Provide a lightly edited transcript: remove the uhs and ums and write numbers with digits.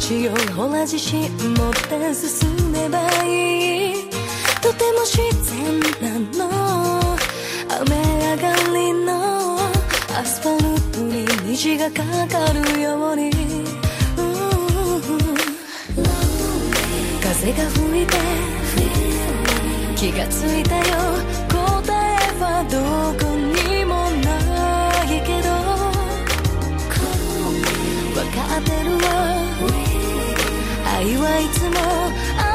道をほら自信持って進めばいい。とても自然なの。雨上がりのアスファルトに虹がかかるように、風が吹いて気がついたよ。答えはどこにもないけど分かってるわ。愛はいつも